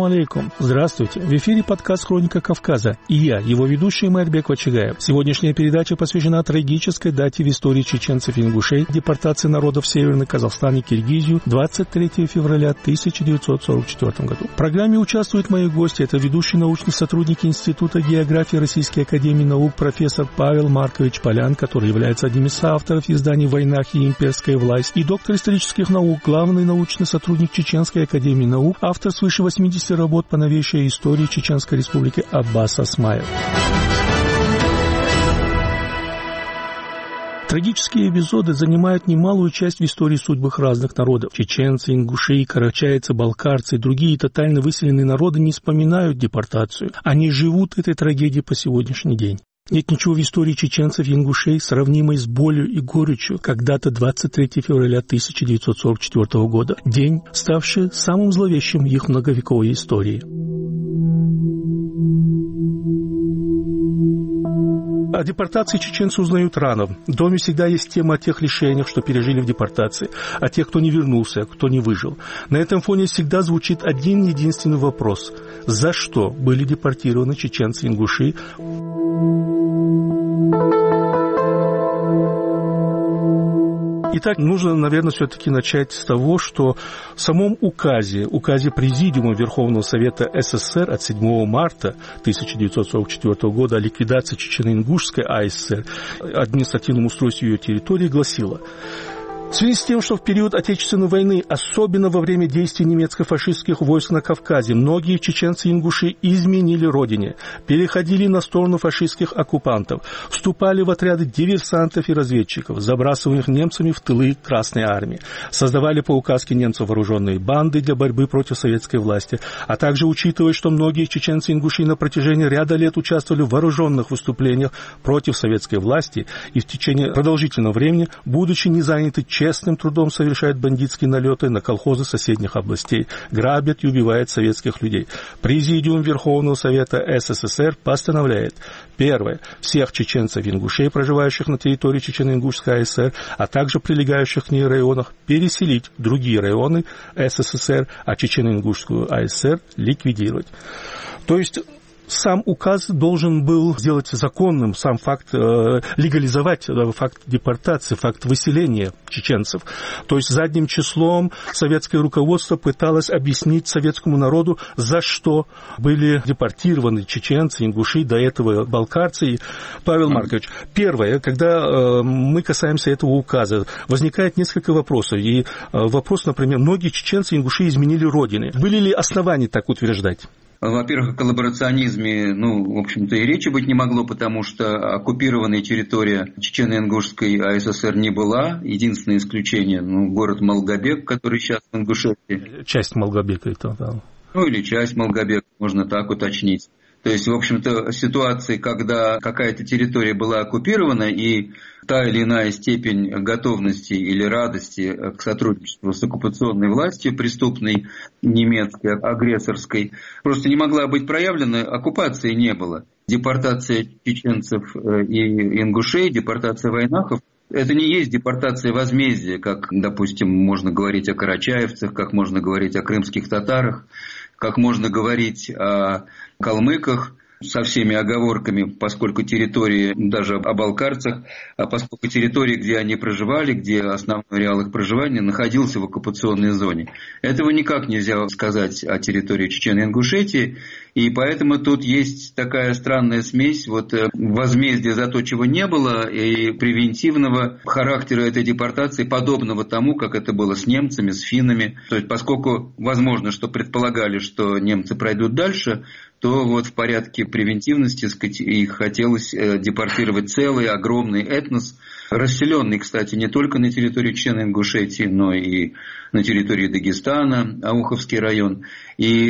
Ассаламу алейкум. Здравствуйте. В эфире подкаст «Хроника Кавказа». И я, его ведущий Майрбек Вачигаев. Сегодняшняя передача посвящена трагической дате в истории чеченцев и ингушей, депортации народов в Северный Казахстан и Киргизию 23 февраля 1944 году. В программе участвуют мои гости. Это ведущий научный сотрудник Института географии Российской академии наук профессор Павел Маркович Полян, который является одним из соавторов изданий «В войнах и имперская власть», и доктор исторических наук, главный научный сотрудник Чеченской академии наук, автор свыше 80 работ по новейшей истории Чеченской республики Аббас Осмаев. Трагические эпизоды занимают немалую часть в истории судьбы разных народов. Чеченцы, ингуши, карачаевцы, балкарцы и другие тотально выселенные народы не вспоминают депортацию. Они живут этой трагедией по сегодняшний день. Нет ничего в истории чеченцев и ингушей, сравнимой с болью и горечью, как дата 23 февраля 1944 года, день, ставший самым зловещим в их многовековой истории. О депортации чеченцы узнают рано. В доме всегда есть тема о тех лишениях, что пережили в депортации, о тех, кто не вернулся, кто не выжил. На этом фоне всегда звучит один единственный вопрос. За что были депортированы чеченцы и ингуши? Итак, нужно, наверное, все-таки начать с того, что в самом указе Президиума Верховного Совета СССР от 7 марта 1944 года о ликвидации Чечено-Ингушской АССР, административном устройстве ее территории, гласило: в связи с тем, что в период Отечественной войны, особенно во время действий немецко-фашистских войск на Кавказе, многие чеченцы и ингуши изменили родине, переходили на сторону фашистских оккупантов, вступали в отряды диверсантов и разведчиков, забрасываемых немцами в тылы Красной Армии, создавали по указке немцев вооруженные банды для борьбы против советской власти, а также учитывая, что многие чеченцы и ингуши на протяжении ряда лет участвовали в вооруженных выступлениях против советской власти и в течение продолжительного времени, будучи не заняты честным трудом, совершают бандитские налеты на колхозы соседних областей, грабят и убивают советских людей. Президиум Верховного Совета СССР постановляет: первое, всех чеченцев и ингушей, проживающих на территории Чечено-Ингушской АССР, а также прилегающих к ней районах, переселить в другие районы СССР, а Чечено-Ингушскую АССР ликвидировать. То есть сам указ должен был сделать законным сам факт, легализовать факт депортации, факт выселения чеченцев. То есть задним числом советское руководство пыталось объяснить советскому народу, за что были депортированы чеченцы, ингуши, до этого балкарцы. Павел Маркович, первое, когда мы касаемся этого указа, возникает несколько вопросов. И вопрос, например, многие чеченцы и ингуши изменили родины. Были ли основания так утверждать? Во-первых, о коллаборационизме, в общем-то, и речи быть не могло, потому что оккупированная территория Чечено-Ингушской АССР не была. Единственное исключение, город Малгобек, который сейчас в Ингушетии. Часть Малгобека это, да. Или часть Малгобека, можно так уточнить. То есть, в общем-то, ситуации, когда какая-то территория была оккупирована, и та или иная степень готовности или радости к сотрудничеству с оккупационной властью, преступной, немецкой, агрессорской, просто не могла быть проявлена, оккупации не было. Депортация чеченцев и ингушей, депортация войнахов, это не есть депортация возмездия, как, допустим, можно говорить о карачаевцах, как можно говорить о крымских татарах, как можно говорить о калмыках, со всеми оговорками, поскольку территории, даже о балкарцах, поскольку территории, где они проживали, где основной реал их проживания, находился в оккупационной зоне. Этого никак нельзя сказать о территории Чечено-Ингушетии, и поэтому тут есть такая странная смесь возмездия за то, чего не было, и превентивного характера этой депортации, подобного тому, как это было с немцами, с финнами. То есть, поскольку возможно, что предполагали, что немцы пройдут дальше, то в порядке превентивности, их хотелось депортировать целый огромный этнос, расселенный, кстати, не только на территории Чечено-Ингушетии, но и на территории Дагестана, Ауховский район. И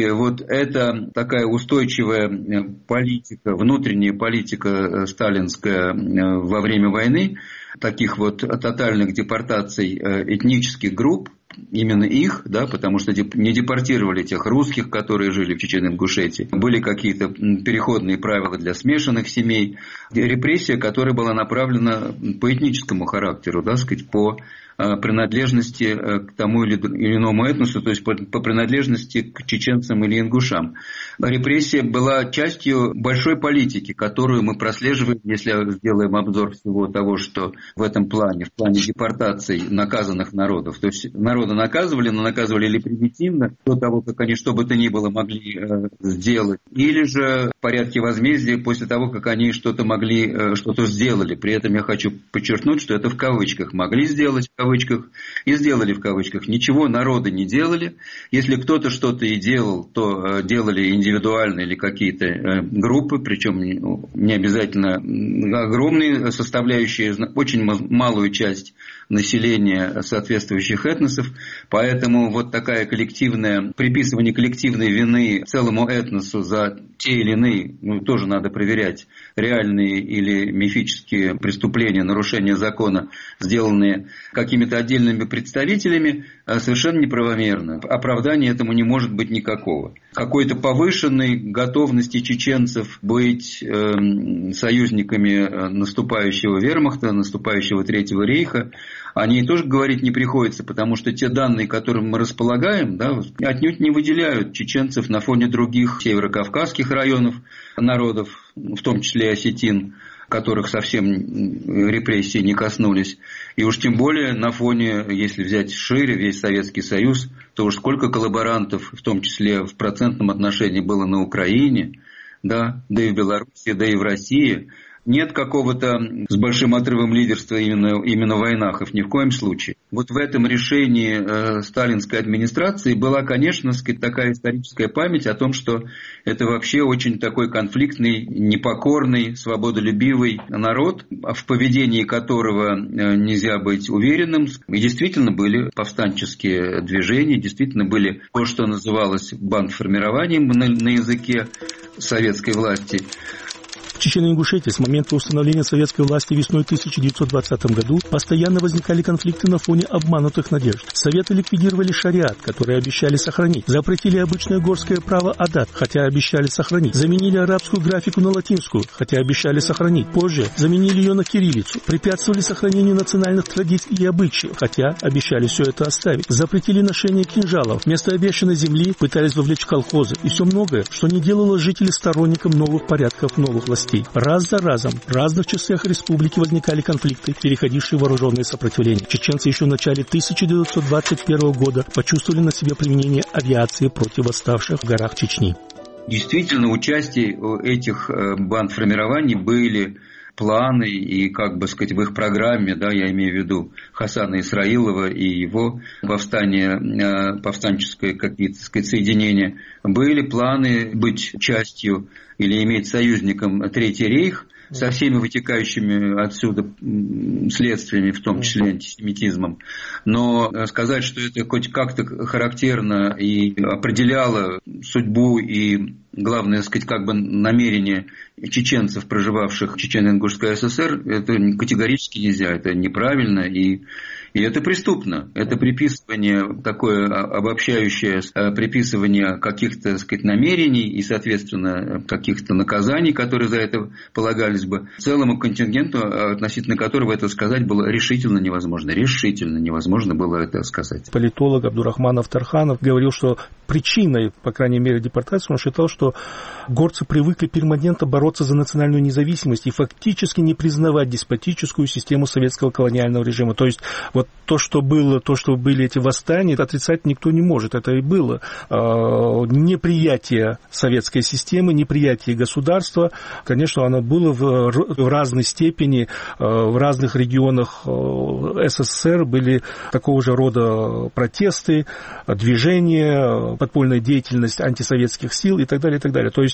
это такая устойчивая политика, внутренняя политика сталинская во время войны, таких тотальных депортаций этнических групп, именно их, да, потому что не депортировали тех русских, которые жили в Чечен-Ингушетии. Были какие-то переходные правила для смешанных семей. Репрессия, которая была направлена по этническому характеру, да, сказать, по принадлежности к тому или иному этносу, то есть по принадлежности к чеченцам или ингушам. Репрессия была частью большой политики, которую мы прослеживаем, если сделаем обзор всего того, что в этом плане, в плане депортаций наказанных народов. То есть народы наказывали, но наказывали или примитивно, до того, как они что бы то ни было могли сделать, или же в порядке возмездия после того, как они что-то сделали. При этом я хочу подчеркнуть, что это в кавычках могли сделать, в кавычках, и сделали в кавычках. Ничего народы не делали. Если кто-то что-то и делал, то делали индивидуально или какие-то группы, причем не обязательно огромные, составляющие очень малую часть населения соответствующих этносов. Поэтому вот такое приписывание коллективной вины целому этносу за те или иные, тоже надо проверять, реальные или мифические преступления, нарушения закона, сделанные какими-то отдельными представителями, совершенно неправомерно. Оправдания этому не может быть никакого. Какой-то повышенной готовности чеченцев быть союзниками наступающего вермахта, наступающего Третьего рейха, о ней тоже говорить не приходится, потому что те данные, которыми мы располагаем, да, отнюдь не выделяют чеченцев на фоне других северокавказских районов, народов, в том числе и осетин, которых совсем репрессии не коснулись. И уж тем более на фоне, если взять шире весь Советский Союз, то уж сколько коллаборантов, в том числе в процентном отношении, было на Украине, да и в Беларуси, да и в России. Нет какого-то с большим отрывом лидерства именно в войнах, ни в коем случае. Вот в этом решении сталинской администрации была, конечно, такая историческая память о том, что это вообще очень такой конфликтный, непокорный, свободолюбивый народ, в поведении которого нельзя быть уверенным. И действительно были повстанческие движения, действительно были то, что называлось бандформированием на языке советской власти. В Чечено-Ингушетии с момента установления советской власти весной 1920 году постоянно возникали конфликты на фоне обманутых надежд. Советы ликвидировали шариат, который обещали сохранить. Запретили обычное горское право адат, хотя обещали сохранить. Заменили арабскую графику на латинскую, хотя обещали сохранить. Позже заменили ее на кириллицу. Препятствовали сохранению национальных традиций и обычаев, хотя обещали все это оставить. Запретили ношение кинжалов. Вместо обещанной земли пытались вовлечь колхозы. И все многое, что не делало жителей сторонником новых порядков, новых властей. Раз за разом в разных частях республики возникали конфликты, переходившие в вооруженное сопротивление. Чеченцы еще в начале 1921 года почувствовали на себе применение авиации против восставших в горах Чечни. Действительно, участие этих бандформирований были планы и, в их программе, да, я имею в виду Хасана Исраилова и его повстанческое какие-то, соединения, были планы быть частью или иметь союзником Третий рейх со всеми вытекающими отсюда следствиями, в том числе антисемитизмом. Но сказать, что это хоть как-то характерно и определяло судьбу и, главное, намерение чеченцев, проживавших в Чечено-Ингушской ССР, это категорически нельзя, это неправильно и это преступно. Это приписывание, такое обобщающее приписывание каких-то, намерений и, соответственно, каких-то наказаний, которые за это полагались бы, целому контингенту, относительно которого это сказать было решительно невозможно. Решительно невозможно было это сказать. Политолог Абдурахманов Тарханов говорил, что причиной, по крайней мере, депортации, он считал, что горцы привыкли перманентно бороться за национальную независимость и фактически не признавать деспотическую систему советского колониального режима. То есть вот то, что были эти восстания, отрицать никто не может. Это и было неприятие советской системы, неприятие государства. Конечно, оно было в разной степени, в разных регионах СССР были такого же рода протесты, движения, подпольная деятельность антисоветских сил и так далее, и так далее. То есть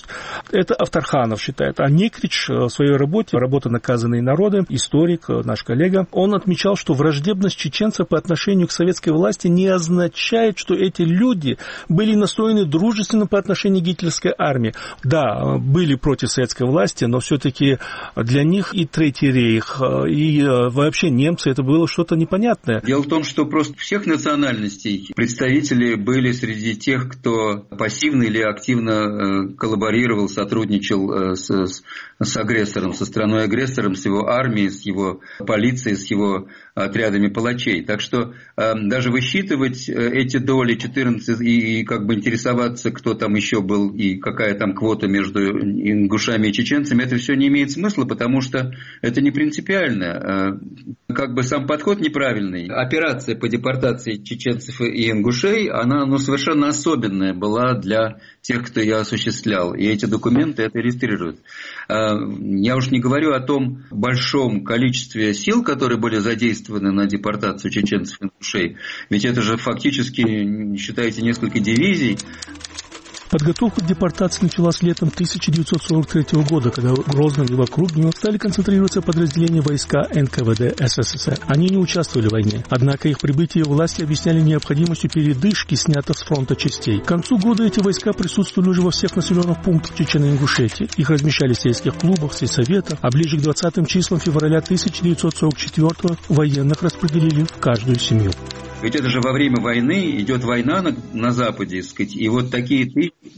Это Авторханов считает. А Некрич в своей работе «Работа «Наказанные народы», историк, наш коллега, он отмечал, что враждебность чеченцев по отношению к советской власти не означает, что эти люди были настроены дружественно по отношению к гитлеровской армии. Да, были против советской власти, но все-таки для них и Третий рейх, и вообще немцы, это было что-то непонятное. Дело в том, что просто всех национальностей представители были среди тех, кто пассивно или активно коллаборировал, сотрудничал с агрессором, со страной-агрессором, с его армией, с его полицией, с его отрядами палачей. Так что даже высчитывать эти доли 14 и как бы интересоваться, кто там еще был и какая там квота между ингушами и чеченцами, это все не имеет смысла, потому что это не принципиально. Как бы сам подход неправильный. Операция по депортации чеченцев и ингушей, она совершенно особенная была для тех, кто ее осуществлял. И эти документы это иллюстрируют. Я уж не говорю о том большом количестве сил, которые были задействованы на депортацию чеченцев и ингушей. Ведь это же фактически, считаете, несколько дивизий. Подготовка к депортации началась летом 1943 года, когда в Грозном и вокруг него стали концентрироваться подразделения войска НКВД СССР. Они не участвовали в войне, однако их прибытие власти объясняли необходимостью передышки, снятых с фронта частей. К концу года эти войска присутствовали уже во всех населенных пунктах Чечено-Ингушетии. Их размещали в сельских клубах, сельсоветах, а ближе к 20 числам февраля 1944 военных распределили в каждую семью. Ведь это же во время войны идет война на Западе, сказать, и вот такие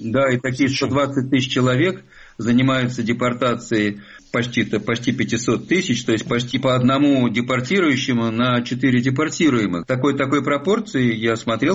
120 тысяч человек занимаются депортацией почти 500 тысяч, то есть почти по одному депортирующему на 4 депортируемых. Такой пропорции я смотрел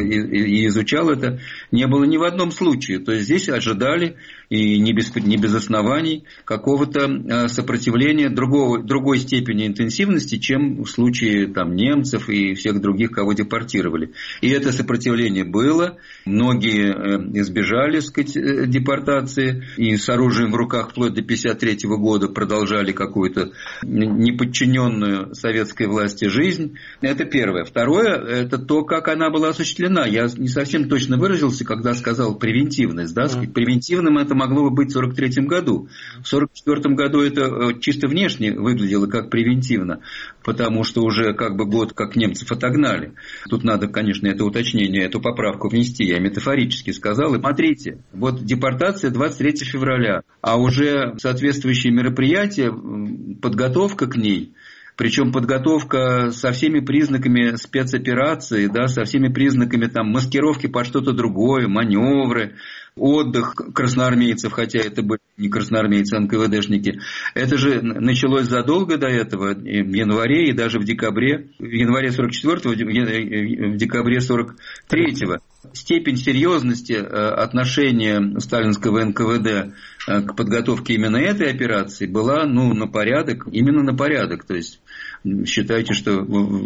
и изучал это, не было ни в одном случае. То есть здесь ожидали, и не без оснований, какого-то сопротивления другой степени интенсивности, чем в случае там, немцев и всех других, кого депортировали. И это сопротивление было, многие избежали, сказать, депортации, и с оружием в руках вплоть до 1953 года продолжали какую-то неподчиненную советской власти жизнь. Это первое. Второе, это то, как она была осуществлена. Я не совсем точно выразился, когда сказал превентивность. Да? Превентивным это могло бы быть в 1943 году. В 1944 году это чисто внешне выглядело как превентивно, потому что уже как бы год как немцев отогнали. Тут надо, конечно, это уточнение, эту поправку внести. Я метафорически сказал. И смотрите, вот депортация 23 февраля, а уже соответствующие мероприятия, подготовка к ней, причем подготовка со всеми признаками спецоперации, да, со всеми признаками там, маскировки под что-то другое, маневры, отдых красноармейцев, хотя это были не красноармейцы, а НКВДшники. Это же началось задолго до этого, в январе и даже в декабре. В январе 44-го, в декабре 43-го. Степень серьезности отношения сталинского НКВД к подготовке именно этой операции была на порядок, именно на порядок. То есть считайте, что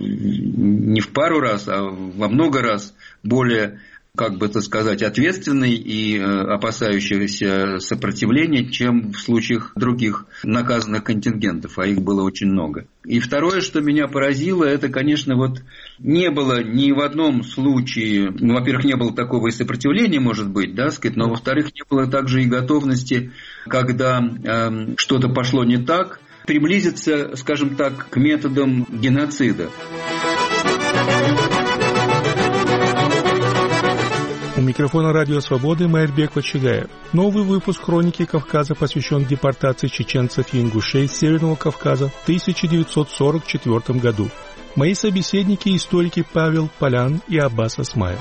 не в пару раз, а во много раз более, как бы это сказать, ответственный и опасающийся сопротивления, чем в случаях других наказанных контингентов, а их было очень много. И второе, что меня поразило, это, конечно, вот не было ни в одном случае, во-первых, не было такого и сопротивления, может быть, да, сказать, но, во-вторых, не было также и готовности, когда что-то пошло не так, приблизиться, скажем так, к методам геноцида. У микрофона Радио Свободы Майрбек Вачигаев. Новый выпуск «Хроники Кавказа» посвящен депортации чеченцев и ингушей с Северного Кавказа в 1944 году. Мои собеседники – историки Павел Полян и Аббас Осмаев.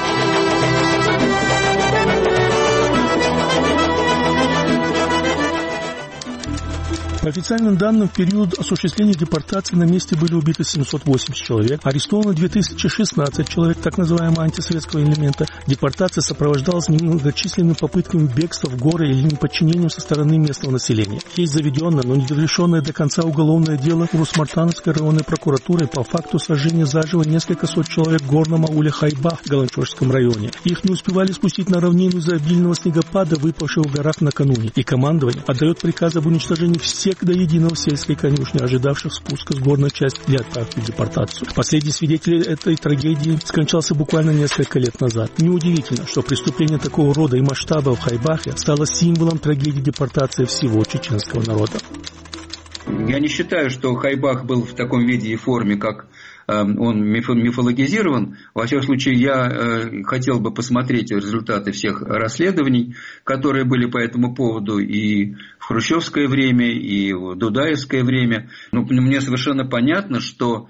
По официальным данным, в период осуществления депортации на месте были убиты 780 человек, арестовано 2016 человек так называемого антисоветского элемента. Депортация сопровождалась немногочисленными попытками бегства в горы или неподчинением со стороны местного населения. Есть заведенное, но не довершенное до конца уголовное дело Урус-Мартановской районной прокуратурой по факту сожжения заживо несколько сот человек в горном ауле Хайбах в Галанчожском районе. Их не успевали спустить на равнину из-за обильного снегопада, выпавшего в горах накануне. И командование отдает приказ об уничтожении всех человек до единого в сельской конюшне, ожидавших спуска с горной части для отправки в депортацию. Последний свидетель этой трагедии скончался буквально несколько лет назад. Неудивительно, что преступление такого рода и масштаба в Хайбахе стало символом трагедии депортации всего чеченского народа. Я не считаю, что Хайбах был в таком виде и форме, как он мифологизирован. Во всяком случае, я хотел бы посмотреть результаты всех расследований, которые были по этому поводу и в хрущевское время, и в дудаевское время. Но мне совершенно понятно, что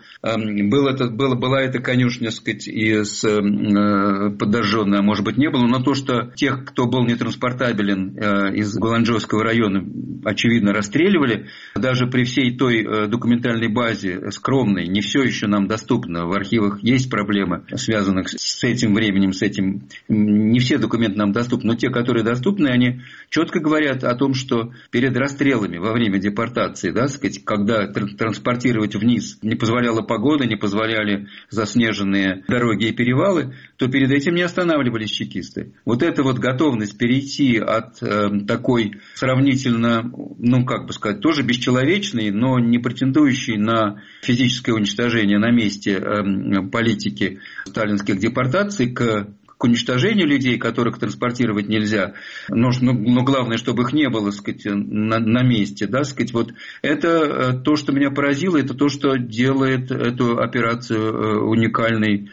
была эта конюшня, так сказать, и подожженная, а может быть не было, но то, что тех, кто был нетранспортабелен из Галанджойского района, очевидно расстреливали, даже при всей той документальной базе скромной, не все еще нам доступно. В архивах есть проблемы, связанных с этим временем, с этим. Не все документы нам доступны, но те, которые доступны, они четко говорят о том, что перед расстрелами во время депортации, да, сказать, когда транспортировать вниз не позволяла погода, не позволяли заснеженные дороги и перевалы, то перед этим не останавливались чекисты. Вот эта вот готовность перейти от такой сравнительно, тоже бесчеловечной, но не претендующей на физическое уничтожение на месте политики сталинских депортаций к уничтожению людей, которых транспортировать нельзя, но главное, чтобы их не было, сказать, на месте, да, сказать, вот это то, что меня поразило, это то, что делает эту операцию уникальной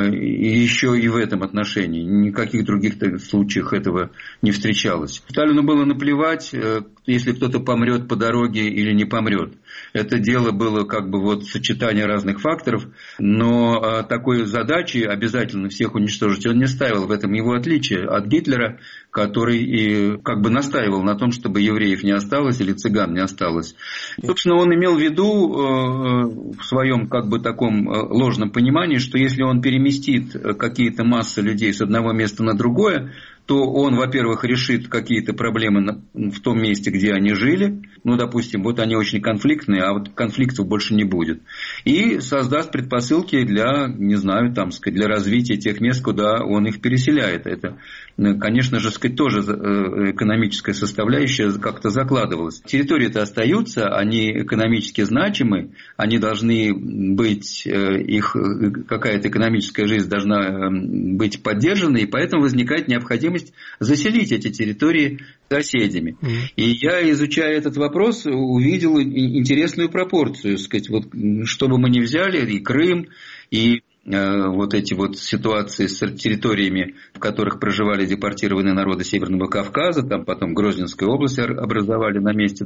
и еще и в этом отношении. Никаких других случаях этого не встречалось. Сталину было наплевать, если кто-то помрет по дороге или не помрет. Это дело было сочетание разных факторов, но такой задачи обязательно всех уничтожить он не ставил. В этом его отличие от Гитлера, который и настаивал на том, чтобы евреев не осталось или цыган не осталось. Собственно, он имел в виду в своем таком ложном понимании, что если он переместит какие-то массы людей с одного места на другое, то он, во-первых, решит какие-то проблемы в том месте, где они жили. Допустим, вот они очень конфликтные, а вот конфликтов больше не будет. И создаст предпосылки для, для развития тех мест, куда он их переселяет. Это, конечно же, тоже экономическая составляющая как-то закладывалась. Территории-то остаются, они экономически значимы, они должны быть, их какая-то экономическая жизнь должна быть поддержана, и поэтому возникает необходимость заселить эти территории соседями. И я, изучая этот вопрос, увидел интересную пропорцию, сказать, вот, что бы мы ни взяли, и Крым, и вот эти вот ситуации с территориями, в которых проживали депортированные народы Северного Кавказа, там потом Грозненскую область образовали на месте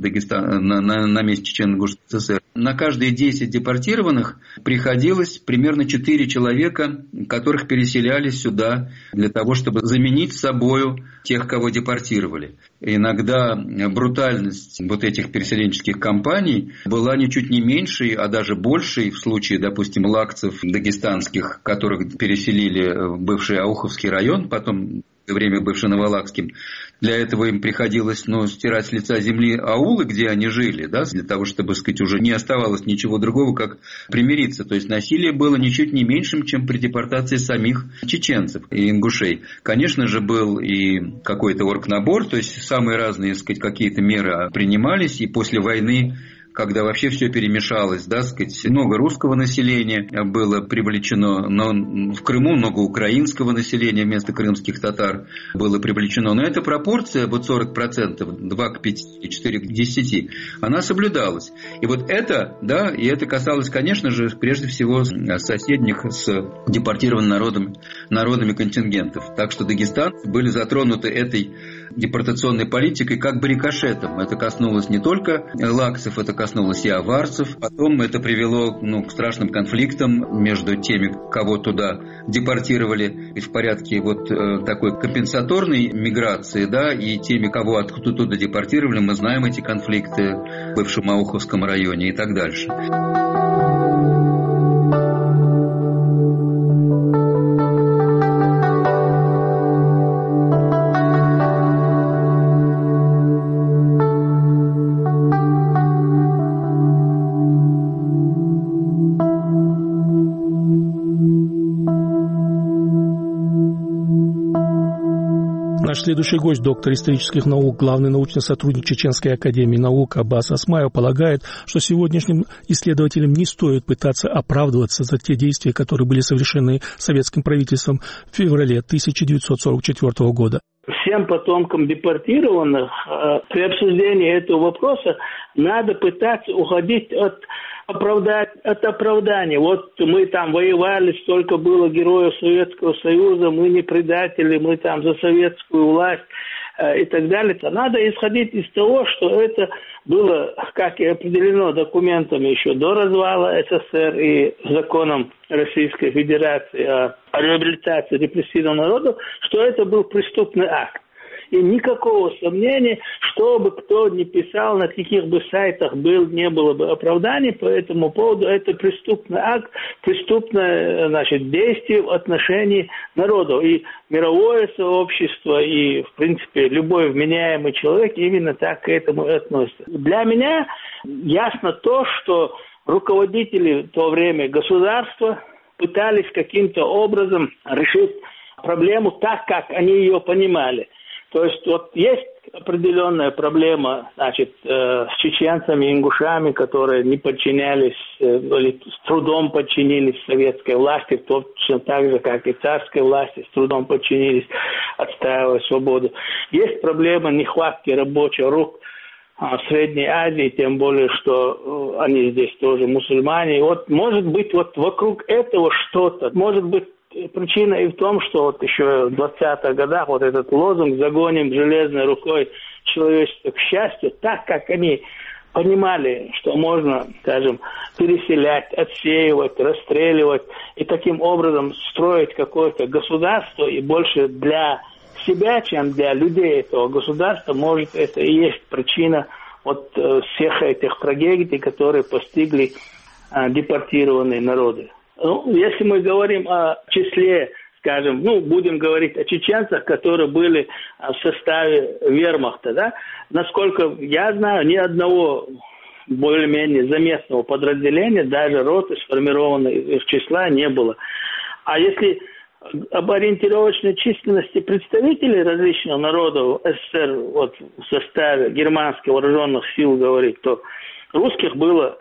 на месте Чечено-Ингушской ССР. На каждые 10 депортированных приходилось примерно 4 человека, которых переселяли сюда для того, чтобы заменить собою тех, кого депортировали. Иногда брутальность вот этих переселенческих кампаний была ничуть не меньшей, а даже большей в случае, допустим, лакцев дагестанских, которых переселили в бывший Ауховский район, потом в время бывший Новолакским. Для этого им приходилось стирать с лица земли аулы, где они жили, да, для того, чтобы, сказать, уже не оставалось ничего другого, как примириться. То есть насилие было ничуть не меньшим, чем при депортации самих чеченцев и ингушей. Конечно же, был и какой-то оргнабор, то есть самые разные, сказать, какие-то меры принимались, и после войны, когда вообще все перемешалось, да, сказать, много русского населения было привлечено, но в Крыму много украинского населения вместо крымских татар было привлечено. Но эта пропорция, вот 40%, 2 к 5 и 4 к 10, она соблюдалась. И вот это, да, и это касалось, конечно же, прежде всего соседних с депортированными народами контингентов. Так что дагестанцы были затронуты этой депортационной политикой как бы рикошетом. Это коснулось не только лакцев, это коснулось и аварцев. Потом это привело к страшным конфликтам между теми, кого туда депортировали в порядке вот такой компенсаторной миграции, да, и теми, кого откуда туда депортировали. Мы знаем эти конфликты в бывшем Ауховском районе и так дальше. Наш следующий гость, доктор исторических наук, главный научный сотрудник Чеченской академии наук Аббас Осмаев, полагает, что сегодняшним исследователям не стоит пытаться оправдываться за те действия, которые были совершены советским правительством в феврале 1944 года. Всем потомкам депортированных при обсуждении этого вопроса надо пытаться уходить от оправдания. Вот мы там воевали, столько было героев Советского Союза, мы не предатели, мы там за советскую власть и так далее. Надо исходить из того, что это было, как и определено документами еще до развала СССР и законом Российской Федерации о реабилитации репрессированного народа, что это был преступный акт. И никакого сомнения, что бы кто ни писал, на каких бы сайтах не было бы оправданий по этому поводу, это преступный акт, преступное, действие в отношении народа. И мировое сообщество, и, в принципе, любой вменяемый человек именно так к этому относится. Для меня ясно то, что руководители в то время государства пытались каким-то образом решить проблему так, как они ее понимали. То есть вот есть определенная проблема, с чеченцами, ингушами, которые не подчинялись, или с трудом подчинились советской власти, точно так же, как и царской власти, с трудом подчинились, отстаивая свободу. Есть проблема нехватки рабочих рук в Средней Азии, тем более, что они здесь тоже мусульмане. И вот может быть вот вокруг этого что-то, может быть, причина и в том, что вот еще в 20-х годах вот этот лозунг «Загоним железной рукой человечество к счастью», так как они понимали, что можно, переселять, отсеивать, расстреливать и таким образом строить какое-то государство и больше для себя, чем для людей этого государства, может, это и есть причина вот всех этих трагедий, которые постигли депортированные народы. Если мы говорим о числе, будем говорить о чеченцах, которые были в составе вермахта, да, насколько я знаю, ни одного более-менее заметного подразделения, даже роты, сформированной из числа, не было. А если об ориентировочной численности представителей различных народов СССР вот, в составе германских вооруженных сил говорить, то русских было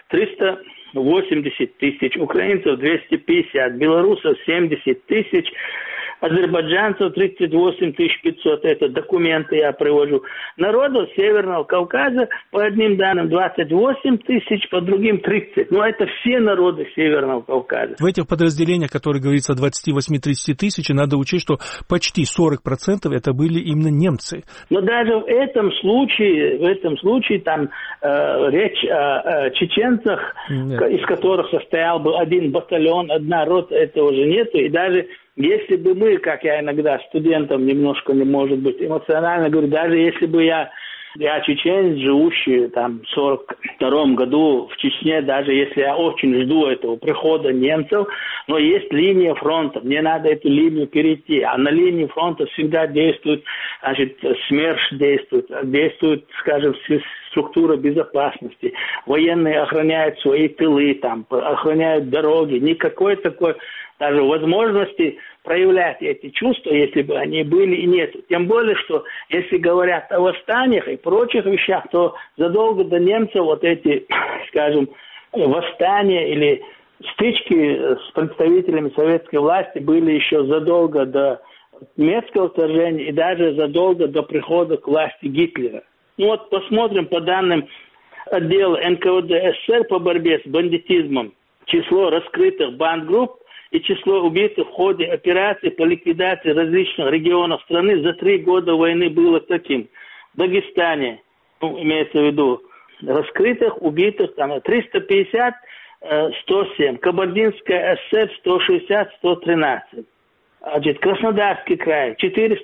380 тысяч, украинцев 250, белорусов 70 тысяч, азербайджанцев 38 500, это документы я привожу. Народов Северного Кавказа, по одним данным, 28 тысяч, по другим 30. Это все народы Северного Кавказа. В этих подразделениях, которые говорится о 28-30 тысяч, надо учесть, что почти 40% это были именно немцы. Но даже в этом случае там речь о чеченцах, из которых состоял бы один батальон, одна рота, этого уже нету. И даже если бы мы, как я иногда студентам немножко, может быть, эмоционально говорю, даже если бы я чеченец, живущий там в 42-м году в Чечне, даже если я очень жду этого прихода немцев, но есть линия фронта, мне надо эту линию перейти, а на линии фронта всегда действует, СМЕРШ действует, структура безопасности, военные охраняют свои тылы, охраняют дороги, никакой такой даже возможности проявлять эти чувства, если бы они были, и нет. Тем более, что если говорят о восстаниях и прочих вещах, то задолго до немцев вот эти, восстания или стычки с представителями советской власти были еще задолго до немецкого вторжения и даже задолго до прихода к власти Гитлера. Посмотрим по данным отдела НКВД СССР по борьбе с бандитизмом. Число раскрытых бандгрупп и число убитых в ходе операций по ликвидации различных регионов страны за 3 года войны было таким. В Дагестане, имеется в виду, раскрытых, убитых, 350, 107. Кабардинская ССР 160, 113. Краснодарский край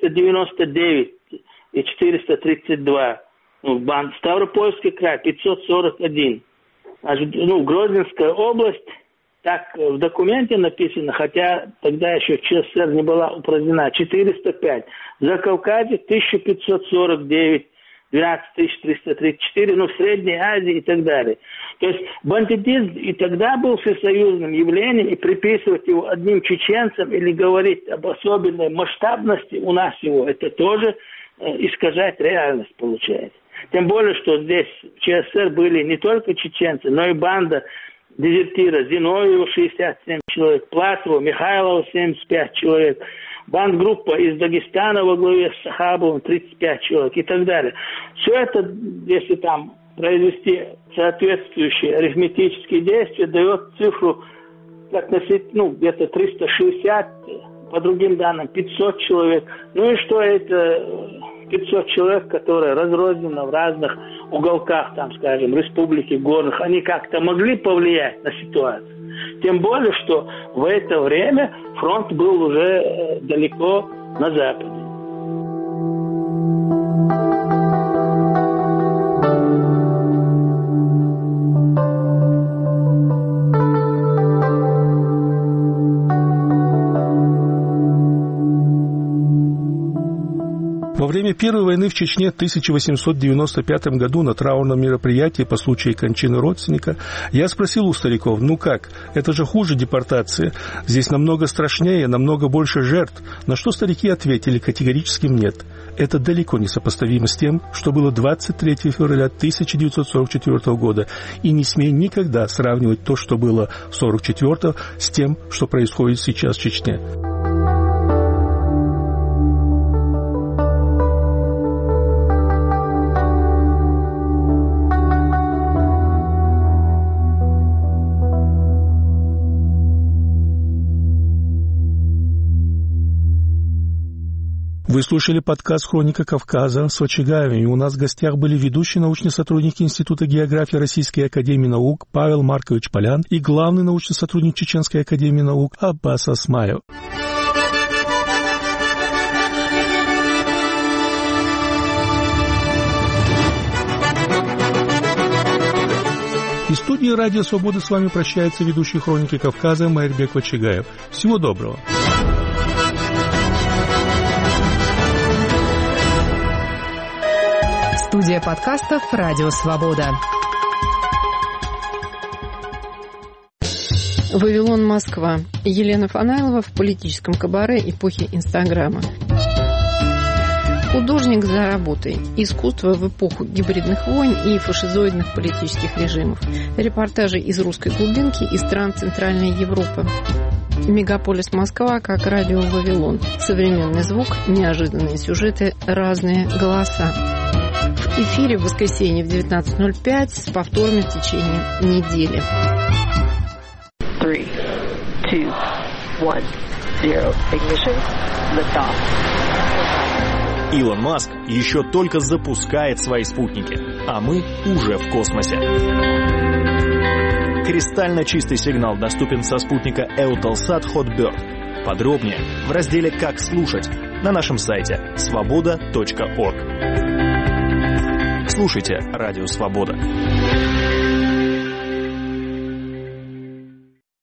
499 и 432. Ставропольский край 541. Грозненская область, так в документе написано, хотя тогда еще ЧССР не была упразднена, 405. Закавказье 1549, 12 334, в Средней Азии и так далее. То есть бандитизм и тогда был всесоюзным явлением, и приписывать его одним чеченцам или говорить об особенной масштабности у нас его, это тоже искажать реальность получается. Тем более, что здесь в ЧССР были не только чеченцы, но и банда дезертира Зиновьева 67 человек, Платова, Михайлова 75 человек, бандгруппа из Дагестана во главе с Сахабовым 35 человек и так далее. Все это, если там произвести соответствующие арифметические действия, дает цифру где-то 360, по другим данным 500 человек. Ну и что это 500 человек, которые разрознены в разных уголках, там, скажем, республики горных, они как-то могли повлиять на ситуацию. Тем более, что в это время фронт был уже далеко на западе. Во время Первой войны в Чечне в 1895 году на траурном мероприятии по случаю кончины родственника я спросил у стариков, как, это же хуже депортации, здесь намного страшнее, намного больше жертв. На что старики ответили категорическим нет. Это далеко не сопоставимо с тем, что было 23 февраля 1944 года, и не смей никогда сравнивать то, что было 1944, с тем, что происходит сейчас в Чечне. Вы слушали подкаст «Хроника Кавказа» с Вачигаевым. И у нас в гостях были ведущий научный сотрудник Института географии Российской академии наук Павел Маркович Полян и главный научный сотрудник Чеченской академии наук Аббас Осмаев. Из студии «Радио Свобода» с вами прощается ведущий «Хроники Кавказа» Майрбек Вачигаев. Всего доброго. Студия подкастов «Радио Свобода». Вавилон, Москва. Елена Фанайлова в политическом кабаре эпохи Инстаграма. Художник за работой. Искусство в эпоху гибридных войн и фашизоидных политических режимов. Репортажи из русской глубинки и стран Центральной Европы. Мегаполис Москва как радио Вавилон. Современный звук, неожиданные сюжеты, разные голоса. В эфире в воскресенье в 19:05 с повторами в течение недели. 3, 2, 1, 0. Ignition. Lift off. Илон Маск еще только запускает свои спутники, а мы уже в космосе. Кристально чистый сигнал доступен со спутника Eutelsat Hotbird. Подробнее в разделе «Как слушать» на нашем сайте svoboda.org. Слушайте «Радио Свобода».